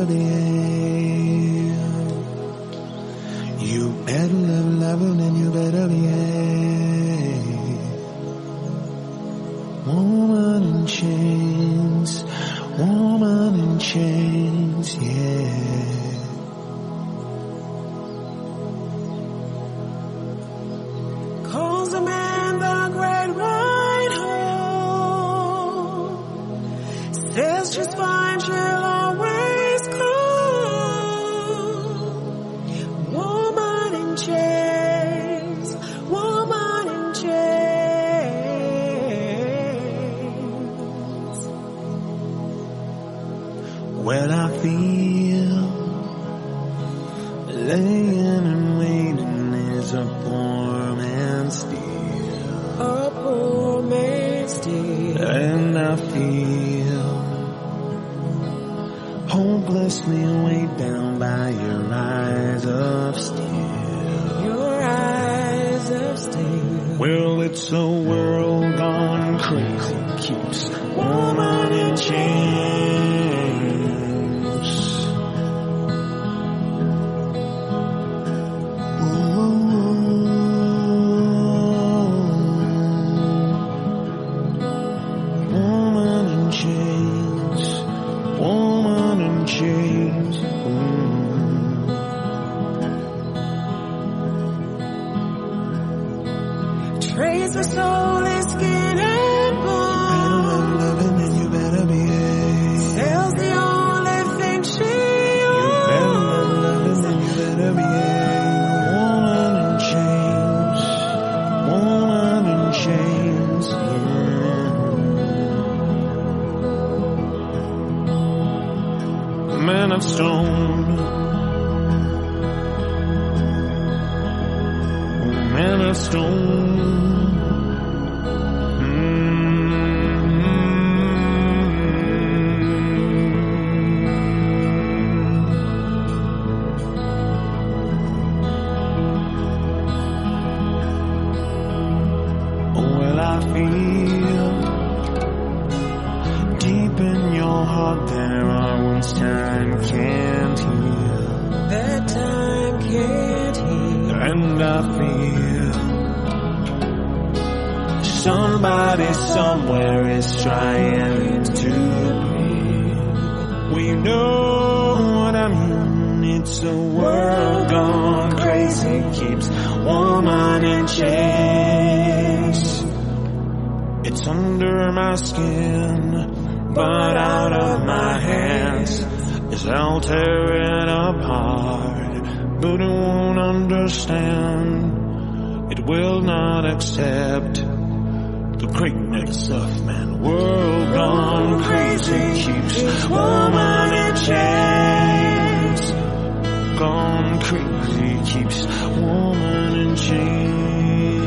better behave. You better love and you better behave. Woman in chains, woman in chains, yeah. Calls the man the great ride home. Says just fine, she'll always come. Woman in chains, woman in chains. Well, I feel laying and waiting is a poor man's deal. A poor man's deal. And I feel hopelessly weighed down by your eyes of steel. Your eyes of steel. Well, it's a world gone crazy, keeps woman in chains. Woman in chains, woman in chains. Trades her soul in skin and bone. Loving and you better behave. Sells the only thing she owns. Loving and you better behave. Woman in chains, woman in chains. Man of stone, man of stone. Well, I feel deep in your heart there are wounds time can't heal. That time can't heal. And I feel somebody somewhere is trying to breathe. We know what I mean. It's a world gone crazy, keeps woman in chains. It's under my skin, but out of my hands. As I'll tear it apart, but it won't understand. It will not accept the greatness of man. World gone crazy keeps woman in chains. Gone crazy keeps woman in chains.